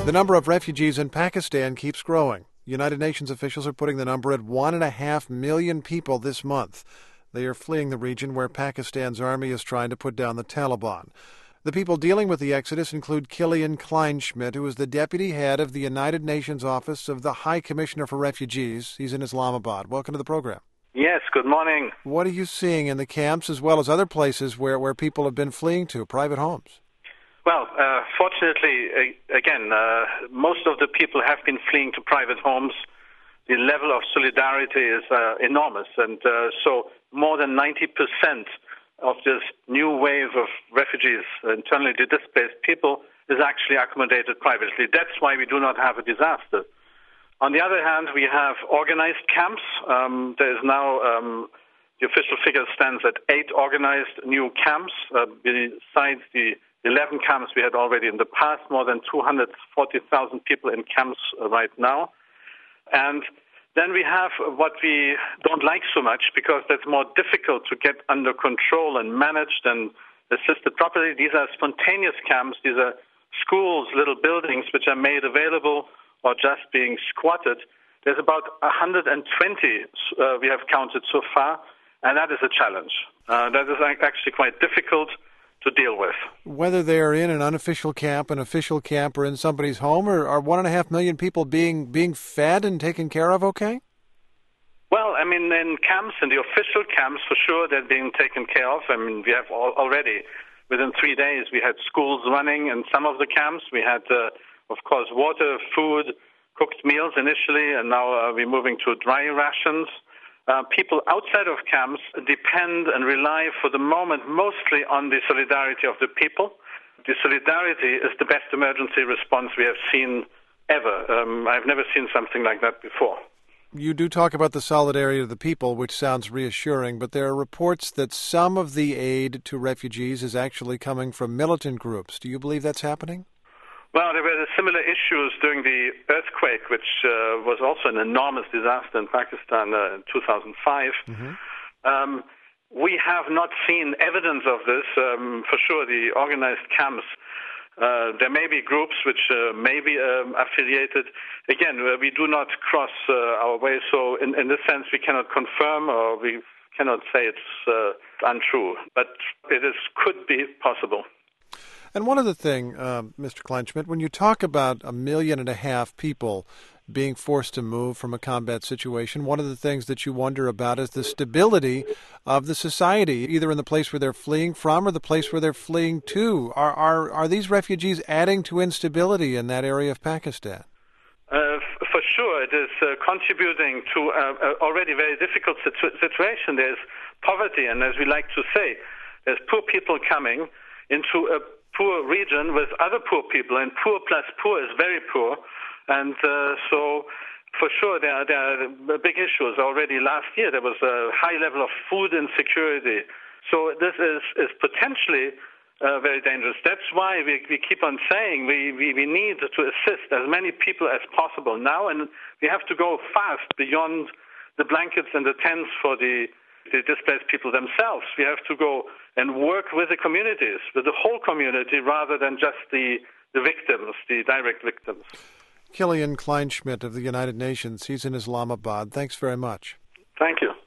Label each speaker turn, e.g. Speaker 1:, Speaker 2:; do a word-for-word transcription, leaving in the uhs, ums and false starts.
Speaker 1: The number of refugees in Pakistan keeps growing. United Nations officials are putting the number at one and a half million people this month. They are fleeing the region where Pakistan's army is trying to put down the Taliban. The people dealing with the exodus include Kilian Kleinschmidt, who is the deputy head of the United Nations Office of the High Commissioner for Refugees. He's in Islamabad. Welcome to the program.
Speaker 2: Yes, good morning.
Speaker 1: What are you seeing in the camps as well as other places where, where people have been fleeing to, private homes?
Speaker 2: Well, uh, fortunately, uh, again, uh, most of the people have been fleeing to private homes. The level of solidarity is uh, enormous, and uh, so more than ninety percent of this new wave of refugees, internally displaced people, is actually accommodated privately. That's why we do not have a disaster. On the other hand, we have organized camps. Um, there is now, um, the official figure stands at eight organized new camps, uh, besides the eleven camps we had already in the past, more than two hundred forty thousand people in camps uh, right now. And then we have what we don't like so much, because that's more difficult to get under control and managed and assisted properly. These are spontaneous camps. These are schools, little buildings which are made available or just being squatted. There's about one hundred twenty uh, we have counted so far, and that is a challenge. Uh, that is actually quite difficult to deal with.
Speaker 1: Whether they're in an unofficial camp, an official camp, or in somebody's home, or are one and a half million people being being fed and taken care of okay?
Speaker 2: Well, I mean, in camps, in the official camps, for sure, they're being taken care of. I mean, we have all, already, within three days, we had schools running in some of the camps. We had, uh, of course, water, food, cooked meals initially, and now uh, we're moving to dry rations. Uh, people outside of camps depend and rely for the moment mostly on the solidarity of the people. The solidarity is the best emergency response we have seen ever. Um, I've never seen something like that before.
Speaker 1: You do talk about the solidarity of the people, which sounds reassuring, but there are reports that some of the aid to refugees is actually coming from militant groups. Do you believe that's happening?
Speaker 2: Well, there were similar issues during the earthquake, which uh, was also an enormous disaster in Pakistan uh, in two thousand five. Mm-hmm. Um, we have not seen evidence of this. Um, for sure, the organized camps, uh, there may be groups which uh, may be um, affiliated. Again, uh, we do not cross uh, our way, so in, in this sense we cannot confirm or we cannot say it's uh, untrue, but it is could be possible.
Speaker 1: And one other thing, uh, Mister Kleinschmidt, when you talk about a million and a half people being forced to move from a combat situation, one of the things that you wonder about is the stability of the society, either in the place where they're fleeing from or the place where they're fleeing to. Are are, are these refugees adding to instability in that area of Pakistan?
Speaker 2: Uh, f- for sure, it is uh, contributing to an already very difficult situ- situation. There's poverty, and as we like to say, there's poor people coming into a poor region with other poor people, and poor plus poor is very poor. And uh, so, for sure, there are, there are big issues. Already last year, there was a high level of food insecurity. So this is, is potentially uh, very dangerous. That's why we, we keep on saying we, we, we need to assist as many people as possible now, and we have to go fast beyond the blankets and the tents for the the displaced people themselves. We have to go and work with the communities, with the whole community, rather than just the, the victims, the direct victims.
Speaker 1: Kilian Kleinschmidt of the United Nations, he's in Islamabad. Thanks very much.
Speaker 2: Thank you.